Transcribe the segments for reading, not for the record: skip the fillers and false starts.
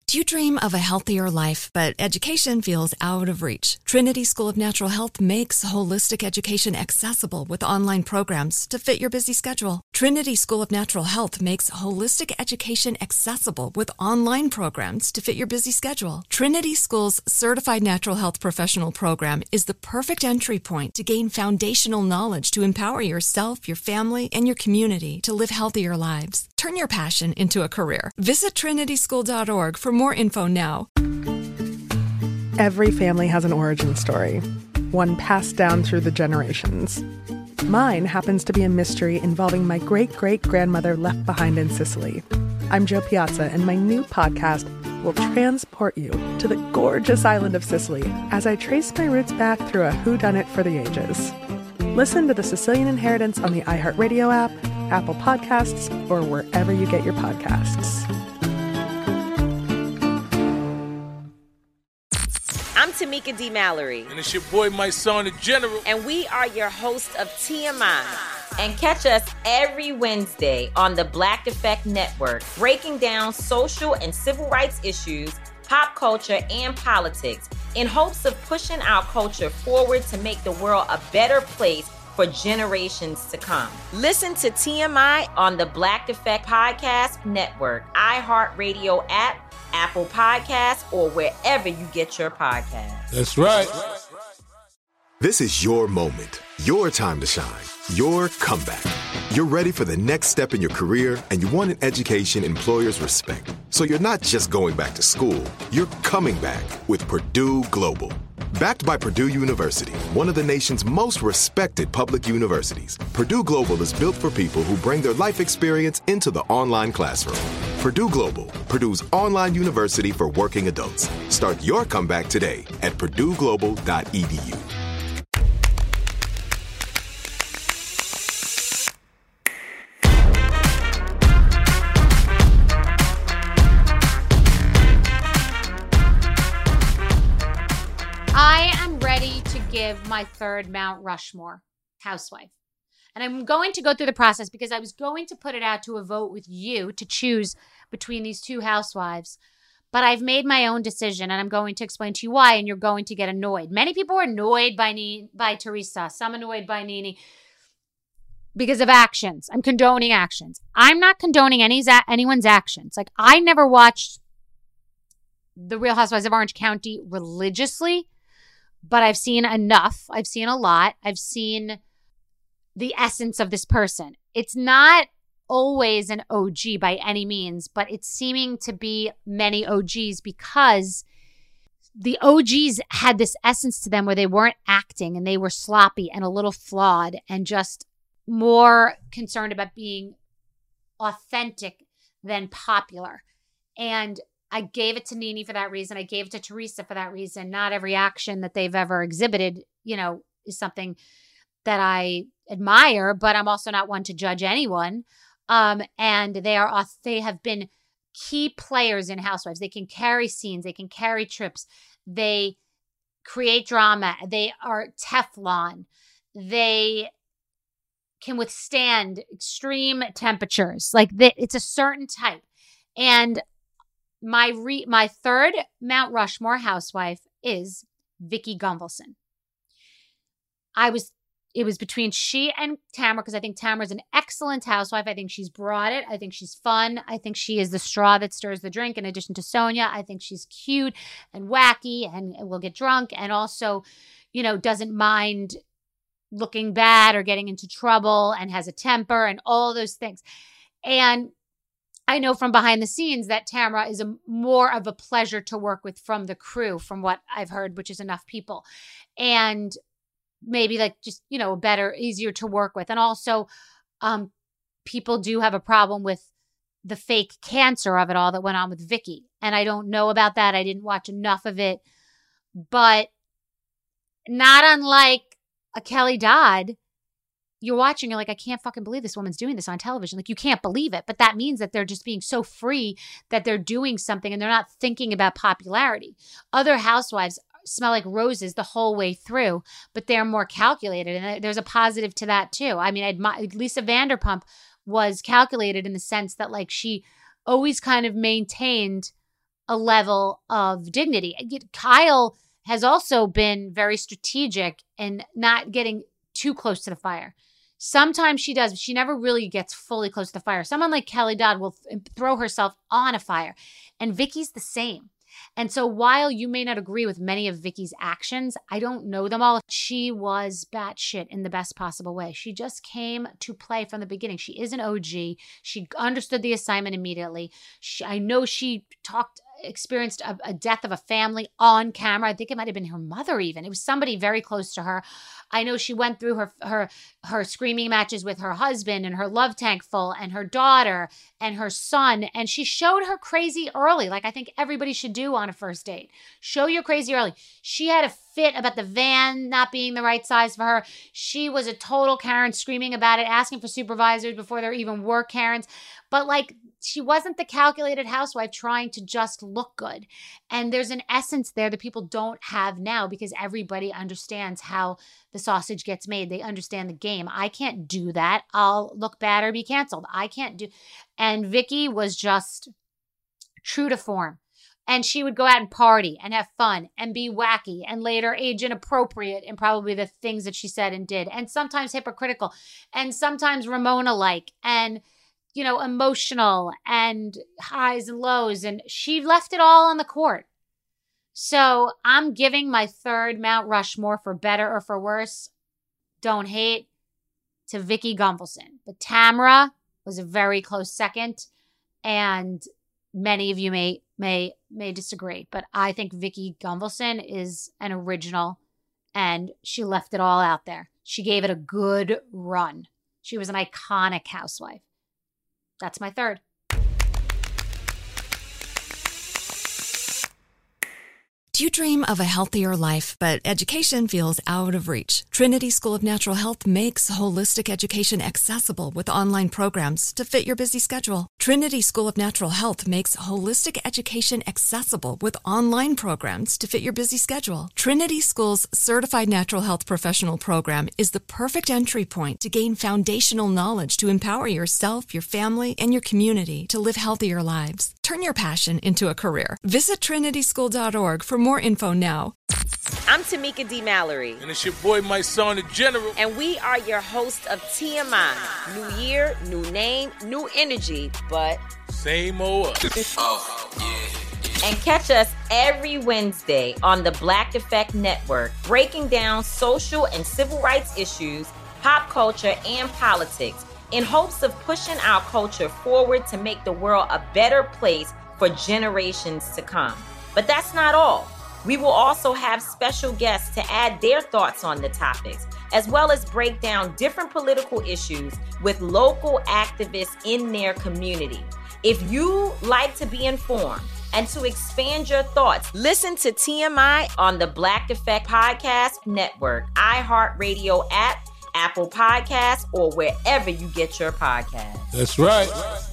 Do you dream of a healthier life, but education feels out of reach? Trinity School of Natural Health makes holistic education accessible with online programs to fit your busy schedule. Trinity School of Natural Health makes holistic education accessible with online programs to fit your busy schedule. Trinity School's Certified Natural Health Professional Program is the perfect entry point to gain foundational knowledge to empower yourself, your family, and your community to live healthier lives. Turn your passion into a career. Visit trinityschool.org for more info now. Every family has an origin story, one passed down through the generations. Mine happens to be a mystery involving my great-great-grandmother left behind in Sicily. I'm Jo Piazza, and my new podcast will transport you to the gorgeous island of Sicily as I trace my roots back through a whodunit for the ages. Listen to The Sicilian Inheritance on the iHeartRadio app, Apple Podcasts, or wherever you get your podcasts. I'm Tamika D. Mallory. And it's your boy, my son, the General. And we are your hosts of TMI. And catch us every Wednesday on the Black Effect Network, breaking down social and civil rights issues, pop culture, and politics in hopes of pushing our culture forward to make the world a better place for generations to come. Listen to TMI on the Black Effect Podcast Network, iHeartRadio app, Apple Podcasts, or wherever you get your podcasts. That's right. This is your moment, your time to shine, your comeback. You're ready for the next step in your career, and you want an education employers respect. So you're not just going back to school, you're coming back with Purdue Global. Backed by Purdue University, one of the nation's most respected public universities, Purdue Global is built for people who bring their life experience into the online classroom. Purdue Global, Purdue's online university for working adults. Start your comeback today at purdueglobal.edu. I am ready to give my third Mount Rushmore housewife. And I'm going to go through the process because I was going to put it out to a vote with you to choose between these two housewives. But I've made my own decision, and I'm going to explain to you why, and you're going to get annoyed. Many people are annoyed by Teresa. Some annoyed by Nene because of actions. I'm condoning actions. I'm not condoning anyone's actions. Like, I never watched The Real Housewives of Orange County religiously, but I've seen enough. I've seen a lot. I've seen the essence of this person. It's not always an OG by any means, but it's seeming to be many OGs because the OGs had this essence to them where they weren't acting and they were sloppy and a little flawed and just more concerned about being authentic than popular. And I gave it to Nene for that reason. I gave it to Teresa for that reason. Not every action that they've ever exhibited, is something that I admire, but I'm also not one to judge anyone. And they have been key players in Housewives. They can carry scenes. They can carry trips. They create drama. They are Teflon. They can withstand extreme temperatures. It's a certain type. And my third Mount Rushmore housewife is Vicki Gunvalson. It was between she and Tamara because I think Tamara's an excellent housewife. I think she's brought it. I think she's fun. I think she is the straw that stirs the drink in addition to Sonia. I think she's cute and wacky and will get drunk and also, doesn't mind looking bad or getting into trouble and has a temper and all those things. And I know from behind the scenes that Tamara is more of a pleasure to work with from the crew, from what I've heard, which is enough people. And maybe better, easier to work with. And also, people do have a problem with the fake cancer of it all that went on with Vicki. And I don't know about that. I didn't watch enough of it. But not unlike a Kelly Dodd, you're watching, you're like, I can't fucking believe this woman's doing this on television. Like, you can't believe it. But that means that they're just being so free that they're doing something and they're not thinking about popularity. Other housewives smell like roses the whole way through, but they're more calculated. And there's a positive to that too. I mean, Lisa Vanderpump was calculated in the sense that she always kind of maintained a level of dignity. Kyle has also been very strategic in not getting too close to the fire. Sometimes she does, but she never really gets fully close to the fire. Someone like Kelly Dodd will throw herself on a fire, and Vicki's the same. And so while you may not agree with many of Vicki's actions, I don't know them all. She was batshit in the best possible way. She just came to play from the beginning. She is an OG. She understood the assignment immediately. I know she experienced a death of a family on camera. I think it might have been her mother even. It was somebody very close to her. I know she went through her screaming matches with her husband and her love tank full and her daughter and her son. And she showed her crazy early, like I think everybody should do on a first date. Show your crazy early. She had a fit about the van not being the right size for her. She was a total Karen, screaming about it, asking for supervisors before there even were Karens. But like, she wasn't the calculated housewife trying to just look good. And there's an essence there that people don't have now because everybody understands how the sausage gets made. They understand the game. I can't do that. I'll look bad or be canceled. I can't do. And Vicki was just true to form. And she would go out and party and have fun and be wacky and later age inappropriate in probably the things that she said and did. And sometimes hypocritical and sometimes Ramona-like and, you know, emotional and highs and lows. And she left it all on the court. So I'm giving my third Mount Rushmore, for better or for worse, don't hate, to Vicki Gunvalson. But Tamra was a very close second. And many of you may disagree, but I think Vicki Gunvalson is an original and she left it all out there. She gave it a good run. She was an iconic housewife. That's my third. Do you dream of a healthier life, but education feels out of reach? Trinity School of Natural Health makes holistic education accessible with online programs to fit your busy schedule. Trinity School of Natural Health makes holistic education accessible with online programs to fit your busy schedule. Trinity School's Certified Natural Health Professional Program is the perfect entry point to gain foundational knowledge to empower yourself, your family, and your community to live healthier lives. Turn your passion into a career. Visit trinityschool.org for more info now. I'm Tamika D. Mallory. And it's your boy, my son, the General. And we are your hosts of TMI. New year, new name, new energy, but same old us. Oh, yeah. And catch us every Wednesday on the Black Effect Network, breaking down social and civil rights issues, pop culture, and politics, in hopes of pushing our culture forward to make the world a better place for generations to come. But that's not all. We will also have special guests to add their thoughts on the topics, as well as break down different political issues with local activists in their community. If you like to be informed and to expand your thoughts, listen to TMI on the Black Effect Podcast Network, iHeartRadio app, Apple Podcasts, or wherever you get your podcasts. That's right.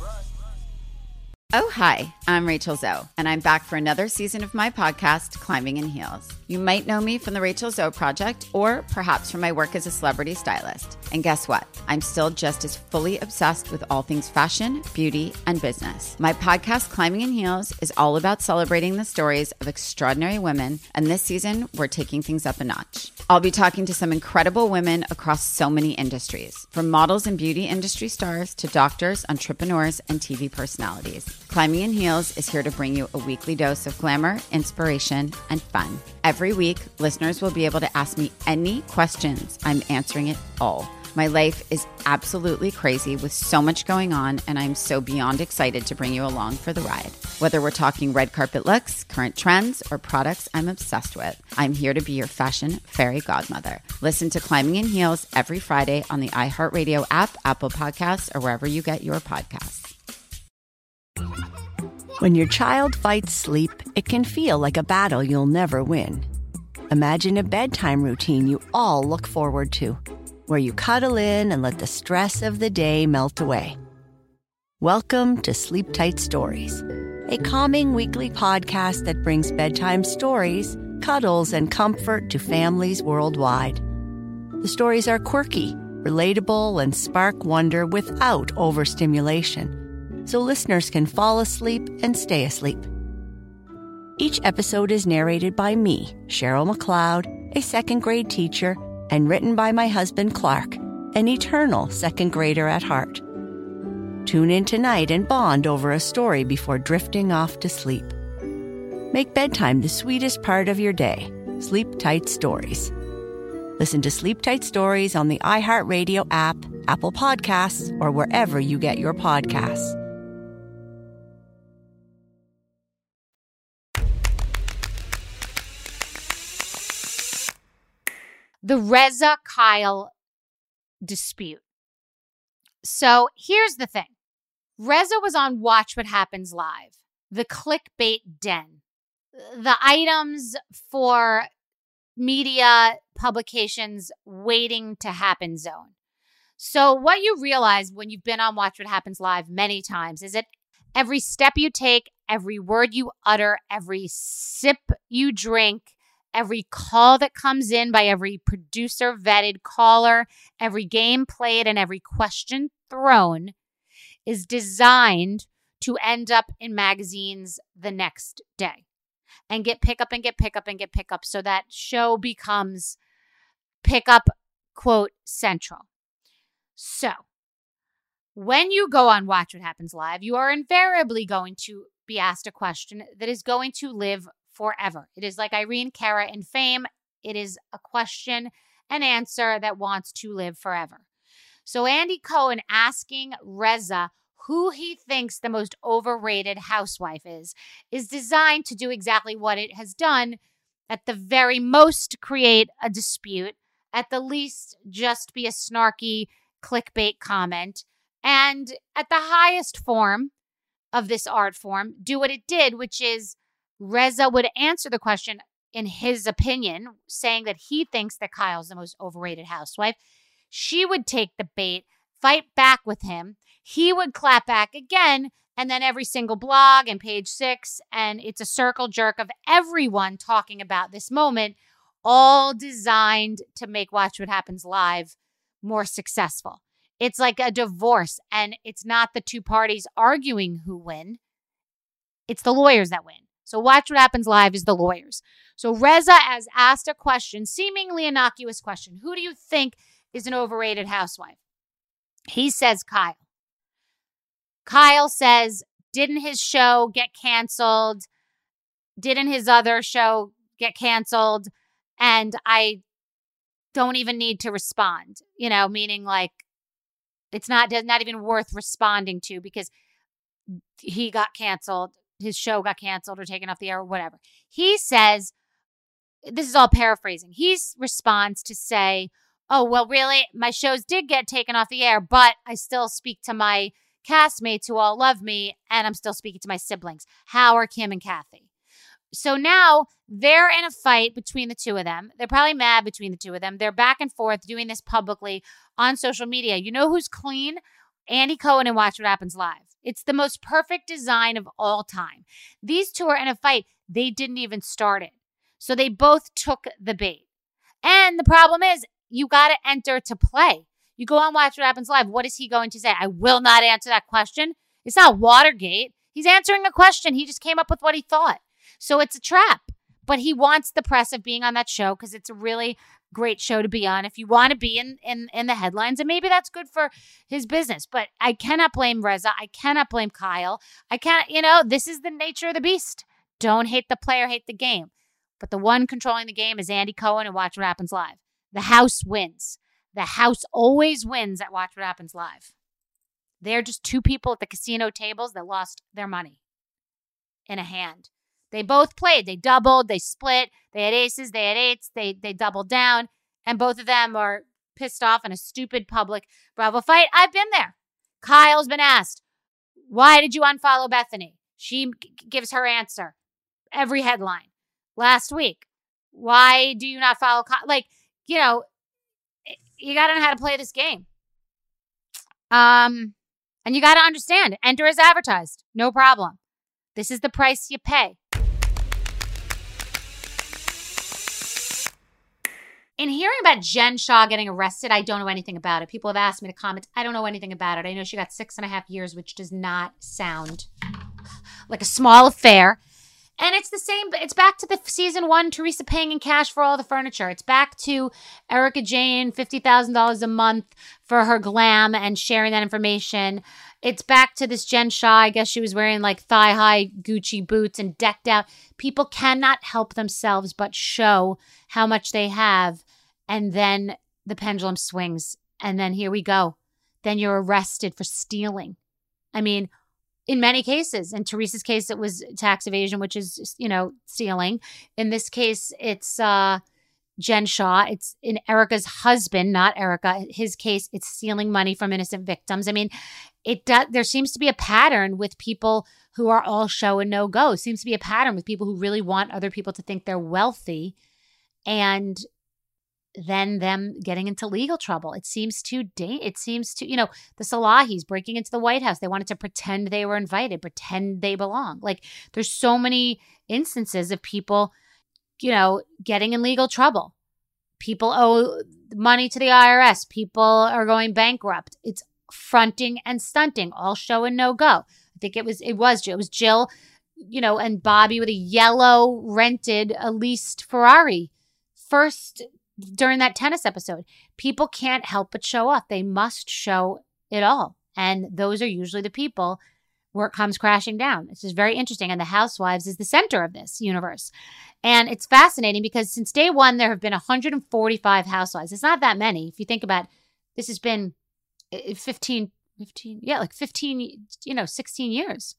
Oh, hi, I'm Rachel Zoe, and I'm back for another season of my podcast, Climbing in Heels. You might know me from the Rachel Zoe Project, or perhaps from my work as a celebrity stylist. And guess what? I'm still just as fully obsessed with all things fashion, beauty, and business. My podcast, Climbing in Heels, is all about celebrating the stories of extraordinary women, and this season, we're taking things up a notch. I'll be talking to some incredible women across so many industries, from models and beauty industry stars to doctors, entrepreneurs, and TV personalities. Climbing in Heels is here to bring you a weekly dose of glamour, inspiration, and fun. Every week, listeners will be able to ask me any questions. I'm answering it all. My life is absolutely crazy with so much going on, and I'm so beyond excited to bring you along for the ride. Whether we're talking red carpet looks, current trends, or products I'm obsessed with, I'm here to be your fashion fairy godmother. Listen to Climbing in Heels every Friday on the iHeartRadio app, Apple Podcasts, or wherever you get your podcasts. When your child fights sleep, it can feel like a battle you'll never win. Imagine a bedtime routine you all look forward to, where you cuddle in and let the stress of the day melt away. Welcome to Sleep Tight Stories, a calming weekly podcast that brings bedtime stories, cuddles, and comfort to families worldwide. The stories are quirky, relatable, and spark wonder without overstimulation, so listeners can fall asleep and stay asleep. Each episode is narrated by me, Cheryl McLeod, a second-grade teacher, and written by my husband, Clark, an eternal second grader at heart. Tune in tonight and bond over a story before drifting off to sleep. Make bedtime the sweetest part of your day. Sleep Tight Stories. Listen to Sleep Tight Stories on the iHeartRadio app, Apple Podcasts, or wherever you get your podcasts. The Reza Kyle dispute. So here's the thing. Reza was on Watch What Happens Live, the clickbait den, the items for media publications waiting to happen zone. So what you realize when you've been on Watch What Happens Live many times is that every step you take, every word you utter, every sip you drink, every call that comes in by every producer-vetted caller, every game played, and every question thrown is designed to end up in magazines the next day and get pickup and get pickup and get pickup, so that show becomes pickup, quote, central. So when you go on Watch What Happens Live, you are invariably going to be asked a question that is going to live forever. It is like Irene Cara in Fame. It is a question and answer that wants to live forever. So Andy Cohen asking Reza who he thinks the most overrated housewife is designed to do exactly what it has done. At the very most, create a dispute. At the least, just be a snarky clickbait comment. And at the highest form of this art form, do what it did, which is Reza would answer the question in his opinion, saying that he thinks that Kyle's the most overrated housewife. She would take the bait, fight back with him. He would clap back again, and then every single blog and Page Six, and it's a circle jerk of everyone talking about this moment, all designed to make Watch What Happens Live more successful. It's like a divorce, and it's not the two parties arguing who win. It's the lawyers that win. So Watch What Happens Live is the lawyers. So Reza has asked a question, seemingly innocuous question. Who do you think is an overrated housewife? He says Kyle. Kyle says, didn't his show get canceled? Didn't his other show get canceled? And I don't even need to respond, meaning like it's not even worth responding to because he got canceled. His show got canceled or taken off the air or whatever. He says, this is all paraphrasing. He responds to say, oh, well, really, my shows did get taken off the air, but I still speak to my castmates who all love me, and I'm still speaking to my siblings, Howard, Kim, and Kathy. So now they're in a fight between the two of them. They're probably mad between the two of them. They're back and forth doing this publicly on social media. You know who's clean? Andy Cohen and Watch What Happens Live. It's the most perfect design of all time. These two are in a fight. They didn't even start it. So they both took the bait. And the problem is, you got to enter to play. You go on Watch What Happens Live. What is he going to say? I will not answer that question. It's not Watergate. He's answering a question. He just came up with what he thought. So it's a trap. But he wants the press of being on that show because it's a really great show to be on if you want to be in the headlines. And maybe that's good for his business. But I cannot blame Reza. I cannot blame Kyle. I can't, this is the nature of the beast. Don't hate the player, hate the game. But the one controlling the game is Andy Cohen and Watch What Happens Live. The house wins. The house always wins at Watch What Happens Live. They're just two people at the casino tables that lost their money in a hand. They both played. They doubled. They split. They had aces. They had eights. They doubled down. And both of them are pissed off in a stupid public Bravo fight. I've been there. Kyle's been asked, why did you unfollow Bethany? She gives her answer. Every headline. Last week. Why do you not follow Kyle? You got to know how to play this game. And you got to understand, enter as advertised. No problem. This is the price you pay. In hearing about Jen Shah getting arrested, I don't know anything about it. People have asked me to comment. I don't know anything about it. I know she got 6.5 years, which does not sound like a small affair. And it's the same, it's back to the season 1, Teresa paying in cash for all the furniture. It's back to Erica Jane, $50,000 a month for her glam and sharing that information. It's back to this Jen Shah. I guess she was wearing like thigh-high Gucci boots and decked out. People cannot help themselves but show how much they have. And then the pendulum swings. And then here we go. Then you're arrested for stealing. I mean, in many cases, in Teresa's case, it was tax evasion, which is, stealing. In this case, it's Jen Shah. It's in Erica's husband, not Erica. His case, it's stealing money from innocent victims. I mean, there seems to be a pattern with people who are all show and no go. Seems to be a pattern with people who really want other people to think they're wealthy, and then them getting into legal trouble. It seems to, the Salahis breaking into the White House. They wanted to pretend they were invited, pretend they belong. Like, there's so many instances of people, getting in legal trouble. People owe money to the IRS. People are going bankrupt. It's fronting and stunting, all show and no go. I think it was Jill, and Bobby with a yellow rented a leased Ferrari first during that tennis episode. People can't help but show off. They must show it all. And those are usually the people where it comes crashing down. It's just very interesting. And the Housewives is the center of this universe. And it's fascinating because since day one, there have been 145 Housewives. It's not that many. If you think about it, this has been 16 years.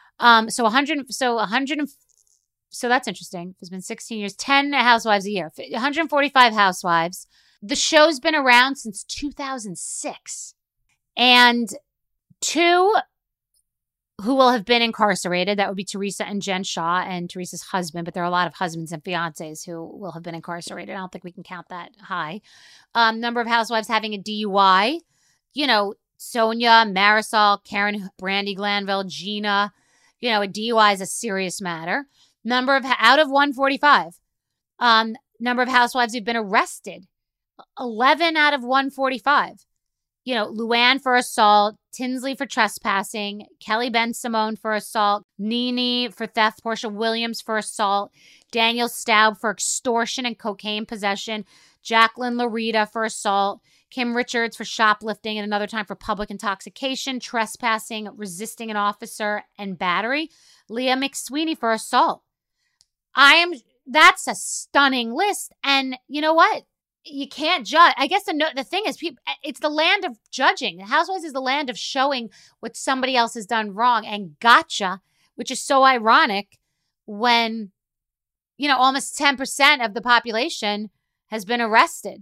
So that's interesting. It's been 16 years, 10 Housewives a year, 145 Housewives. The show's been around since 2006. And 2 who will have been incarcerated, that would be Teresa and Jen Shah and Teresa's husband, but there are a lot of husbands and fiancés who will have been incarcerated. I don't think we can count that high. Number of Housewives having a DUI, Sonia, Marisol, Karen, Brandy Glanville, Gina, a DUI is a serious matter. Number of out of 145, number of housewives who've been arrested, 11 out of 145. Luann for assault, Tinsley for trespassing, Kelly Ben-Simone for assault, Nene for theft, Portia Williams for assault, Daniel Staub for extortion and cocaine possession, Jacqueline Larita for assault, Kim Richards for shoplifting and another time for public intoxication, trespassing, resisting an officer, and battery, Leah McSweeney for assault. That's a stunning list. And you know what? You can't judge. I guess the thing is, it's the land of judging. The Housewives is the land of showing what somebody else has done wrong and gotcha, which is so ironic when, almost 10% of the population has been arrested.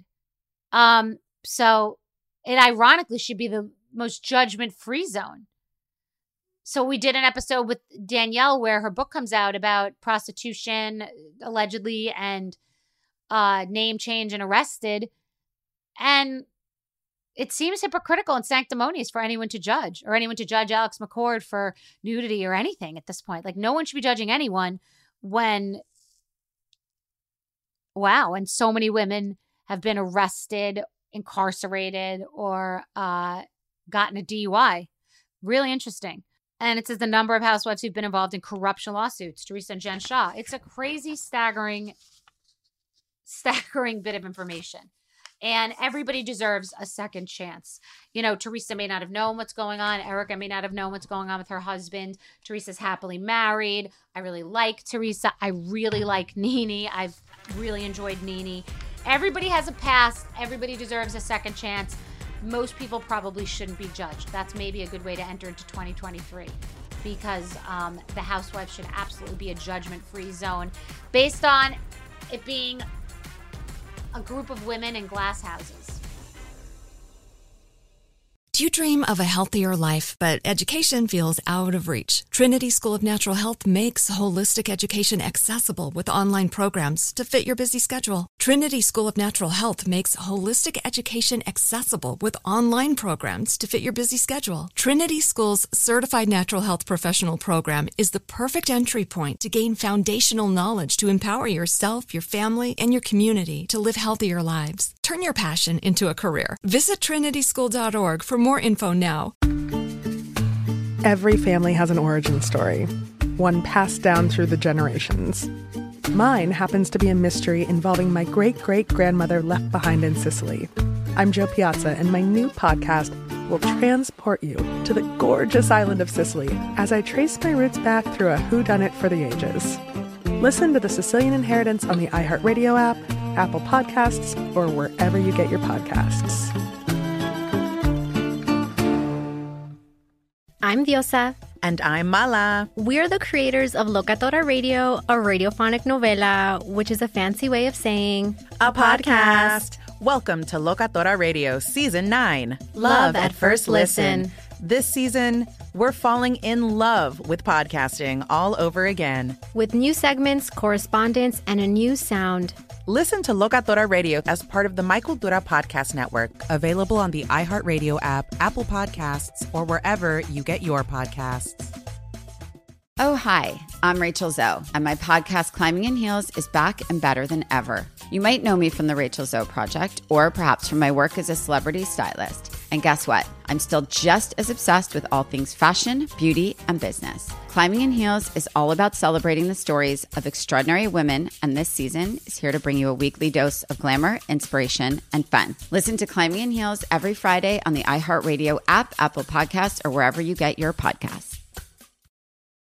So it ironically should be the most judgment-free zone. So we did an episode with Danielle where her book comes out about prostitution, allegedly, and name change and arrested. And it seems hypocritical and sanctimonious for anyone to judge, or anyone to judge Alex McCord for nudity or anything at this point. Like, no one should be judging anyone when so many women have been arrested, incarcerated, or gotten a DUI. Really interesting. And it says the number of housewives who've been involved in corruption lawsuits, Teresa and Jen Shah. It's a crazy, staggering bit of information. And everybody deserves a second chance. Teresa may not have known what's going on. Erica may not have known what's going on with her husband. Teresa's happily married. I really like Teresa. I really like Nene. I've really enjoyed Nene. Everybody has a past. Everybody deserves a second chance. Most people probably shouldn't be judged. That's maybe a good way to enter into 2023 because the Housewives should absolutely be a judgment-free zone based on it being a group of women in glass houses. Do you dream of a healthier life, but education feels out of reach? Trinity School of Natural Health makes holistic education accessible with online programs to fit your busy schedule. Trinity School of Natural Health makes holistic education accessible with online programs to fit your busy schedule. Trinity School's Certified Natural Health Professional Program is the perfect entry point to gain foundational knowledge to empower yourself, your family, and your community to live healthier lives. Turn your passion into a career. Visit trinityschool.org for more info now. Every family has an origin story. one passed down through the generations. Mine happens to be a mystery involving my great-great-grandmother left behind in Sicily. I'm Jo Piazza, and my new podcast will transport you to the gorgeous island of Sicily as I trace my roots back through a whodunit for the ages. Listen to The Sicilian Inheritance on the iHeartRadio app, Apple Podcasts, or wherever you get your podcasts. I'm Diosa. And I'm Mala. We're the creators of Locatora Radio, a radiophonic novela, which is a fancy way of saying a podcast. Welcome to Locatora Radio Season 9. Love at First Listen. This season, we're falling in love with podcasting all over again. With new segments, correspondence, and a new sound. Listen to Locatora Radio as part of the My Cultura Podcast Network. Available on the iHeartRadio app, Apple Podcasts, or wherever you get your podcasts. Oh, hi, I'm Rachel Zoe, and my podcast, Climbing in Heels, is back and better than ever. You might know me from the Rachel Zoe Project, or perhaps from my work as a celebrity stylist. And guess what? I'm still just as obsessed with all things fashion, beauty, and business. Climbing in Heels is all about celebrating the stories of extraordinary women, and this season is here to bring you a weekly dose of glamour, inspiration, and fun. Listen to Climbing in Heels every Friday on the iHeartRadio app, Apple Podcasts, or wherever you get your podcasts.